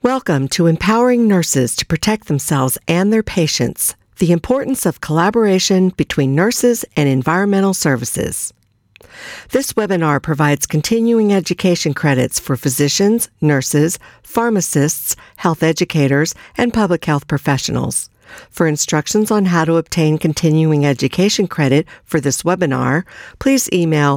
Welcome to Empowering Nurses to Protect Themselves and Their Patients, the importance of collaboration between nurses and environmental services. This webinar provides continuing education credits for physicians, nurses, pharmacists, health educators, and public health professionals. For instructions on how to obtain continuing education credit for this webinar, please email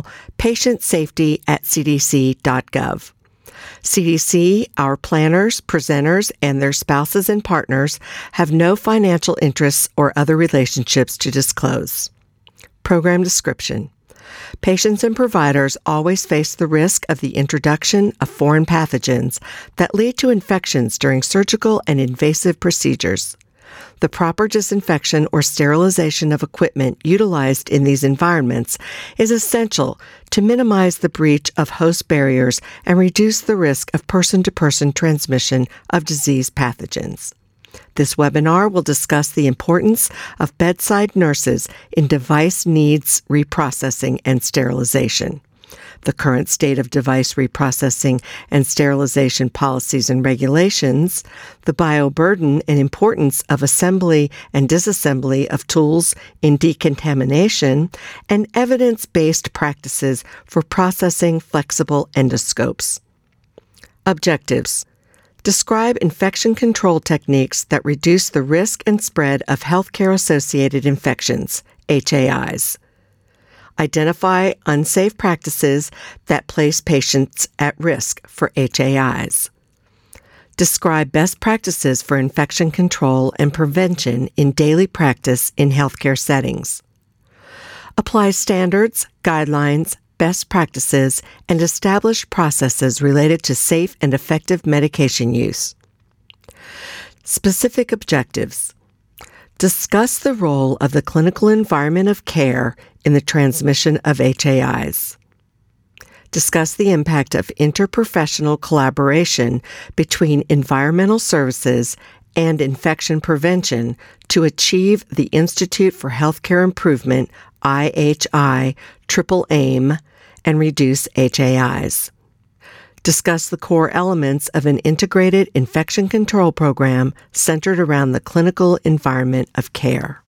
patientsafety@cdc.gov. CDC, our planners, presenters, and their spouses and partners have no financial interests or other relationships to disclose. Program description. Patients and providers always face the risk of the introduction of foreign pathogens that lead to infections during surgical and invasive procedures. The proper disinfection or sterilization of equipment utilized in these environments is essential to minimize the breach of host barriers and reduce the risk of person-to-person transmission of disease pathogens. This webinar will discuss the importance of bedside nurses in device needs reprocessing and sterilization, the current state of device reprocessing and sterilization policies and regulations, the bioburden and importance of assembly and disassembly of tools in decontamination, and evidence-based practices for processing flexible endoscopes. Objectives. Describe infection control techniques that reduce the risk and spread of healthcare-associated infections, HAIs. Identify unsafe practices that place patients at risk for HAIs. Describe best practices for infection control and prevention in daily practice in healthcare settings. Apply standards, guidelines, best practices, and establish processes related to safe and effective medication use. Specific objectives. Discuss the role of the clinical environment of care in the transmission of HAIs. Discuss the impact of interprofessional collaboration between environmental services and infection prevention to achieve the Institute for Healthcare Improvement, IHI, triple aim, and reduce HAIs. Discuss the core elements of an integrated infection control program centered around the clinical environment of care.